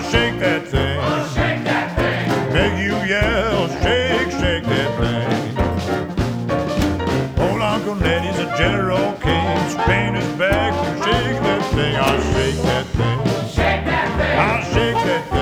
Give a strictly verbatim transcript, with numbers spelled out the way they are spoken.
shake that thing. Oh, shake that thing. Make you yell, shake, shake that thing. Old Uncle Nettie's a general king. Spain is back, shake that thing. I'll shake that thing. Shake that thing. I'll shake that thing.